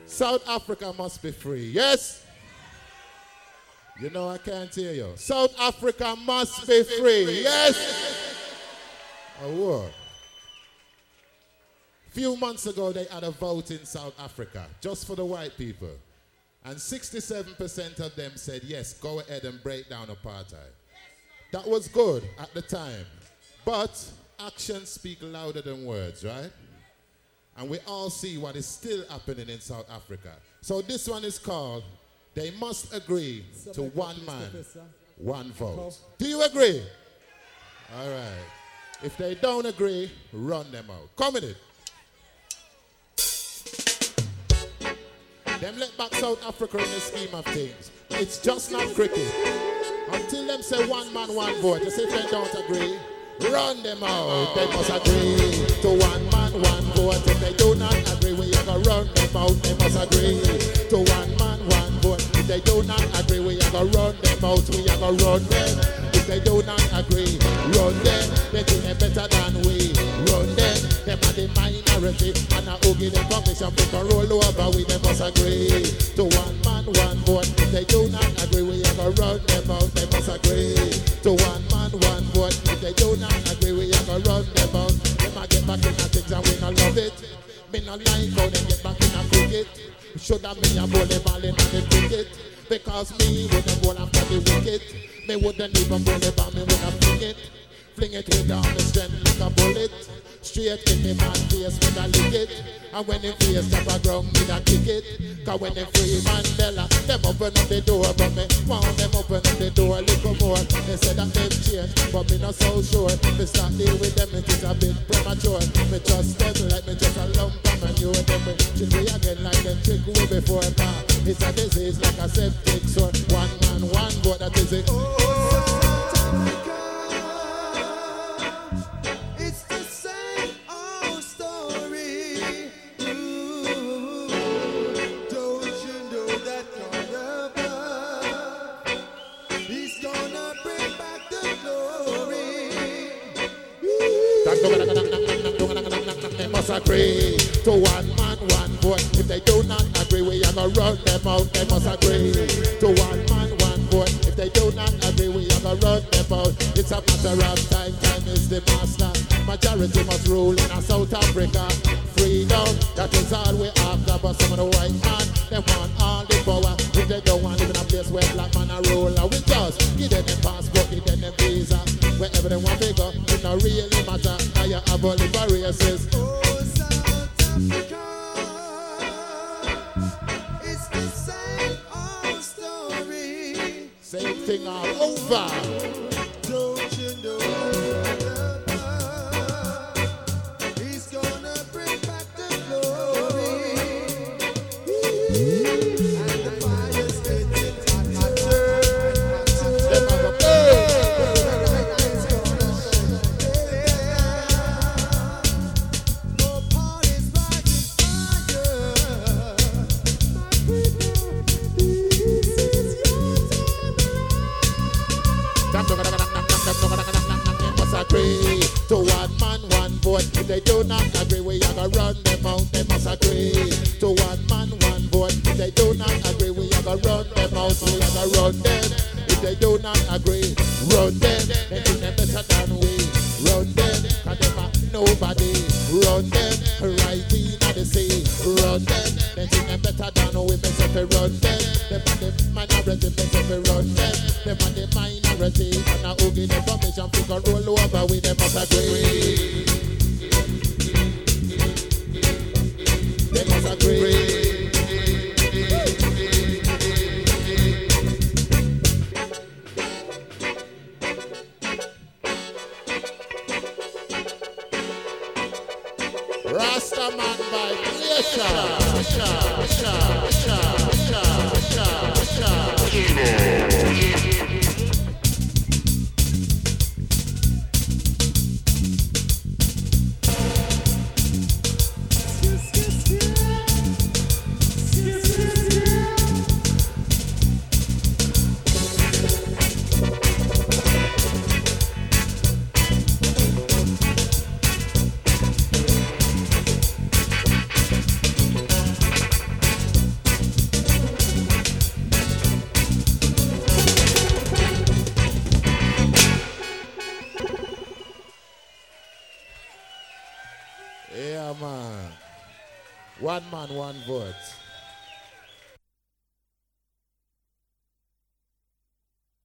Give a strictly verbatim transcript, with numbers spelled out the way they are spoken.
South Africa must be free. Yes? You know I can't hear you. South Africa must be free. Yes? Oh, what? Few months ago, they had a vote in South Africa, just for the white people. And sixty-seven percent of them said, yes, go ahead and break down apartheid. That was good at the time. But actions speak louder than words, right? And we all see what is still happening in South Africa. So this one is called, They Must Agree to One Man, One Vote. Do you agree? All right. If they don't agree, run them out. Come in it. Them let back South Africa in the scheme of things. It's just not cricket. Until them say one man, one vote. You see if they don't agree, run them out. They must agree to one man, one vote. If they do not agree, we are going to run them out. They must agree to one man, one vote. If they do not agree, we are going to run them out. We are going to run them. If they do not agree, run them. They think they're better than we. Run them. Them are the minority. And I will give them permission. We can roll over. We they must agree to one man, one vote. If they do not agree, we are going to run them out. They must agree to one man, one vote. If they do not agree, we are going to run them out. They might get back in the things and we not love it. Me not like how they get back in the cricket. Should have me a volleyball in the cricket. Because me wouldn't go after the wicket. Me wouldn't even volleyball, me wouldn't fling it. Fling it with all the strength like a bullet. Straight in the man face with a lick it. And when him face up a ground, me da kick it. Cause when them free Mandela, them open up the door. But me want them open up the door a little more. They say that they've changed, but me not so sure. Me start deal with them, it is a bit premature. Me trust them like me just a lump of manure. Them me trick me again like them trick we before. Nah, it's a disease like a septic sore. One man, one vote, that is it. Oh. They must agree to one man, one vote. If they do not agree, we are gonna run them out. They must agree to one man, one vote. If they do not agree, we are gonna run them out. It's a matter of time, time is the master. Majority must rule in a South Africa. Freedom, that is all we after. But some of the white man, they want all the power. If they don't want to live in a place where black man are ruler, we just give them a passport, give them a visa. Wherever they want to go, it don't really matter. Now you have all the barriers. Oh, South Africa, it's the same old story. Same thing all over. Don't you know the he's gonna bring back the glory. And the fire's getting hotter. Agree to one man, one vote. If they do not agree, we are gonna run them out. They must agree to one man, one vote. If they do not agree, we are gonna run them out. We are gonna run them. If they do not agree, run them. They think they're better than we. Run them, cause they are nobody. Run them, right in the sea. Run them, they think they're better than we. They say to run them. Them are the minority, they say to run them. Them are the minority, and now who give them permission to go roll over with them must agree. They must agree. Rasta man by creation. Yeah, man. One man, one vote.